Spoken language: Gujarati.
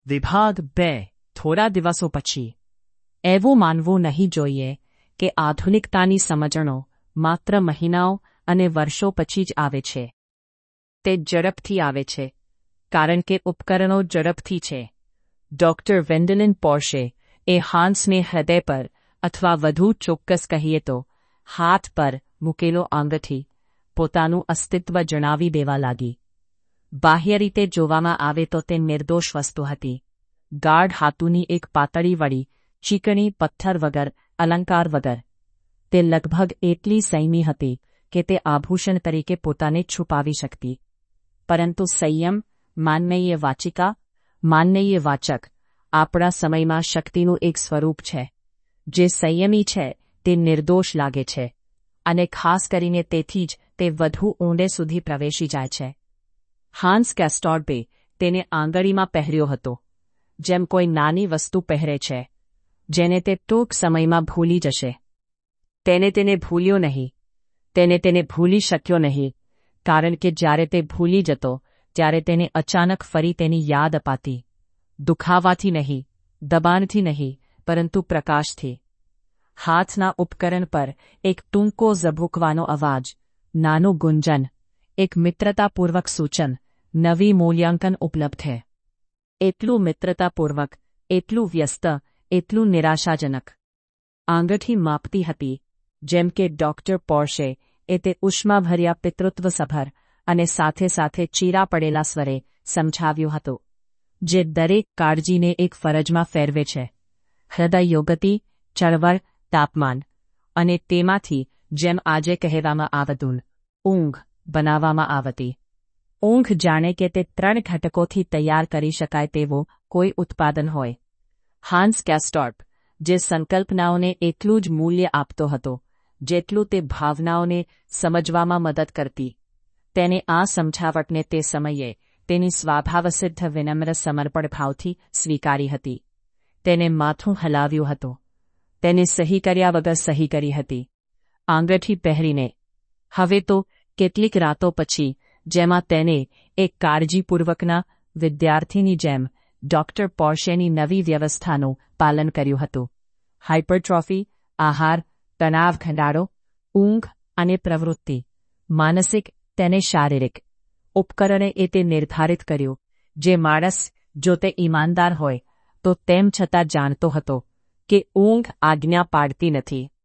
વિભાગ 2 થોડા દિવસો પછી એવું માનવું નહીં જોઈએ કે આધુનિકતાની સમજણો માત્ર મહિનાઓ અને વર્ષો પછી જ આવે છે. તે ઝડપથી આવે છે કારણ કે ઉપકરણો ઝડપથી છે. ડોક્ટર વેન્ડેલિન પોર્શે એ હાન્સને હૃદય પર અથવા વધુ ચોક્કસ કહીએ તો હાથ પર મૂકેલો આંગળી પોતાનું અસ્તિત્વ જણાવી દેવા લાગી. બાહ્ય રીતે જોવામાં આવે તો તે નિર્દોષ વસ્તુ હતી. ગાઢ ધાતુની એક પાતળી વળી, ચીકણી પથ્થર વગર, અલંકાર વગર. તે લગભગ એટલી સંયમી હતી કે તે આભૂષણ તરીકે પોતાને છુપાવી શકતી. પરંતુ સંયમ, માનનીય વાચિકા, માનનીય વાચક, આપણા સમયમાં શક્તિનું એક સ્વરૂપ છે. જે સંયમી છે તે નિર્દોષ લાગે છે, અને ખાસ કરીને તેથી જ તે વધુ ઊંડે સુધી પ્રવેશી જાય છે. હાન્સ કેસ્ટોર્પે તેને આંગળીમાં પહેર્યો હતો, જેમ કોઈ નાની વસ્તુ પહેરે છે, જેને તે ટૂંક સમયમાં ભૂલી જશે. તેને ભૂલ્યો નહીં. તેને ભૂલી શક્યો નહીં, કારણ કે જ્યારે તે ભૂલી જતો ત્યારે તેને અચાનક ફરી તેની યાદ અપાતી. દુખાવાથી નહીં, દબાણથી નહીં, પરંતુ પ્રકાશથી. હાથના ઉપકરણ પર એક ટૂંકો ઝબૂકવાનો અવાજ, નાનું ગુંજન, એક મિત્રતાપૂર્વક સૂચન, નવી મૂલ્યાંકન ઉપલબ્ધ. એટલું મિત્રતાપૂર્વક, એટલું વ્યસ્ત, એટલું નિરાશાજનક. આંગળી માપતી હતી, જેમ કે ડોક્ટર પોર્શે એ તે ઉષ્માભર્યા પિતૃત્વસભર અને સાથે સાથે ચીરા પડેલા સ્વરે સમજાવ્યું હતું, જે દરેક કાળજીને એક ફરજમાં ફેરવે છે. હૃદય ગતિ, ચળવળ, તાપમાન, અને તેમાંથી, જેમ આજે કહેવામાં આવતું, ઊંઘ બનાવવામાં આવતી. ઊંઘ જાણે કે તે 3 ઘટકોથી તૈયાર કરી શકાય તેવો કોઈ ઉત્પાદન હોય. હાન્સ કેસ્ટોર્પ, જે સંકલ્પનાઓને એટલું જ મૂલ્ય આપતો હતો જેટલું તે ભાવનાઓને સમજવામાં મદદ કરતી, તેને આ સમજાવટને તે સમયે તેની સ્વભાવસિદ્ધ વિનમ્ર સમર્પણ ભાવથી સ્વીકારી હતી. તેને માથું હલાવ્યું હતું. તેને સહી કર્યા વગર સહી કરી હતી. આંગળી પહેરીને. હવે તો કેટલીક રાતો પછી, જેમાં તેને એક કાળજીપૂર્વકના વિદ્યાર્થીની જેમ ડોક્ટર પોર્શેની નવી વ્યવસ્થાનું પાલન કર્યું હતું. હાઇપરટ્રોફી, આહાર, તણાવ ઘટાડો, ઊંઘ અને પ્રવૃત્તિ, માનસિક તેને શારીરિક. ઉપકરણે એ તે નિર્ધારિત કર્યું, જે માણસ, જો તે ઈમાનદાર હોય, તો તેમ છતાં જાણતો હતો કે ઊંઘ આજ્ઞા પાડતી નથી.